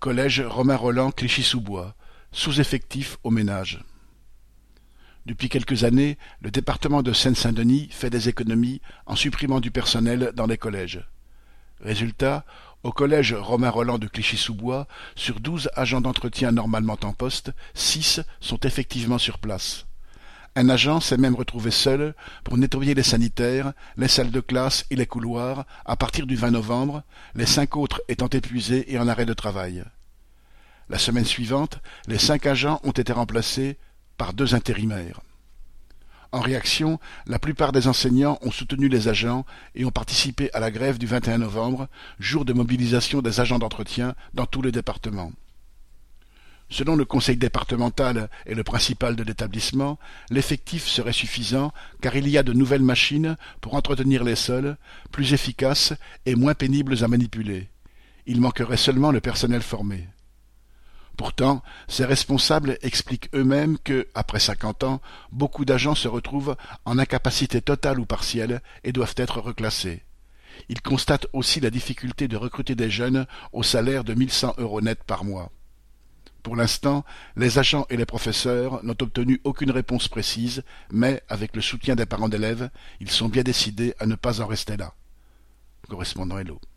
Collège Romain Rolland Clichy-sous-Bois, sous-effectif au ménage. Depuis quelques années, le département de Seine-Saint-Denis fait des économies en supprimant du personnel dans les collèges. Résultat, au collège Romain Rolland de Clichy-sous-Bois, sur 12 agents d'entretien normalement en poste, 6 sont effectivement sur place. Un agent s'est même retrouvé seul pour nettoyer les sanitaires, les salles de classe et les couloirs à partir du 20 novembre, les 5 autres étant épuisés et en arrêt de travail. La semaine suivante, les 5 agents ont été remplacés par 2 intérimaires. En réaction, la plupart des enseignants ont soutenu les agents et ont participé à la grève du 21 novembre, jour de mobilisation des agents d'entretien dans tous les départements. Selon le conseil départemental et le principal de l'établissement, l'effectif serait suffisant car il y a de nouvelles machines pour entretenir les sols, plus efficaces et moins pénibles à manipuler. Il manquerait seulement le personnel formé. Pourtant, ces responsables expliquent eux-mêmes que, après 50 ans, beaucoup d'agents se retrouvent en incapacité totale ou partielle et doivent être reclassés. Ils constatent aussi la difficulté de recruter des jeunes au salaire de 1100 € net par mois. Pour l'instant, les agents et les professeurs n'ont obtenu aucune réponse précise, mais, avec le soutien des parents d'élèves, ils sont bien décidés à ne pas en rester là. Correspondant Hello.